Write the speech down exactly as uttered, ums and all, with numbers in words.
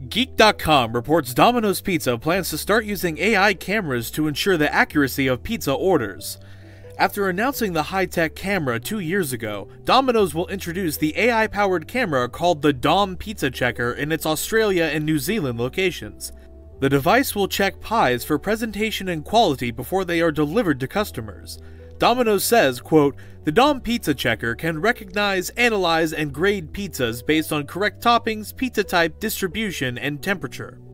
Geek dot com reports Domino's Pizza plans to start using A I cameras to ensure the accuracy of pizza orders. After announcing the high-tech camera two years ago, Domino's will introduce the A I-powered camera called the Dom Pizza Checker in its Australia and New Zealand locations. The device will check pies for presentation and quality before they are delivered to customers. Domino's says, quote, "The Dom Pizza Checker can recognize, analyze, and grade pizzas based on correct toppings, pizza type, distribution, and temperature."